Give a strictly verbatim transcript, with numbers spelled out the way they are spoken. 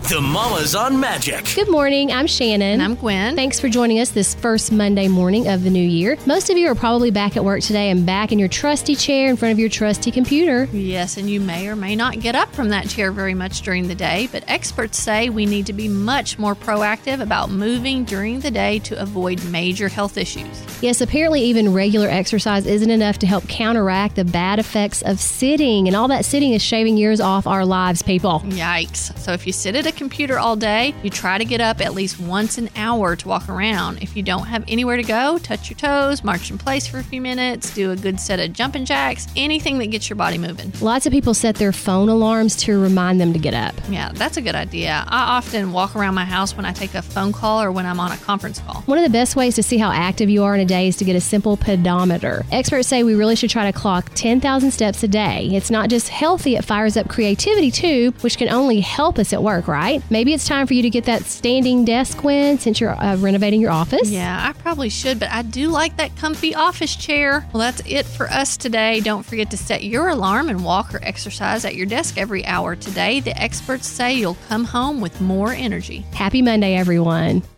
The Mamas on Magic. Good morning. I'm Shannon. And I'm Gwen. Thanks for joining us this first Monday morning of the new year. Most of you are probably back at work today and back in your trusty chair in front of your trusty computer. Yes, and you may or may not get up from that chair very much during the day, but experts say we need to be much more proactive about moving during the day to avoid major health issues. Yes, apparently even regular exercise isn't enough to help counteract the bad effects of sitting, and all that sitting is shaving years off our lives, people. Yikes. So if you sit at a computer all day, you try to get up at least once an hour to walk around. If you don't have anywhere to go, touch your toes, march in place for a few minutes, do a good set of jumping jacks, anything that gets your body moving. Lots of people set their phone alarms to remind them to get up. Yeah, that's a good idea. I often walk around my house when I take a phone call or when I'm on a conference call. One of the best ways to see how active you are in a day is to get a simple pedometer. Experts say we really should try to clock ten thousand steps a day. It's not just healthy, it fires up creativity too, which can only help us at work, right? Maybe it's time for you to get that standing desk, Gwen, since you're uh, renovating your office. Yeah, I probably should, but I do like that comfy office chair. Well, that's it for us today. Don't forget to set your alarm and walk or exercise at your desk every hour today. The experts say you'll come home with more energy. Happy Monday, everyone.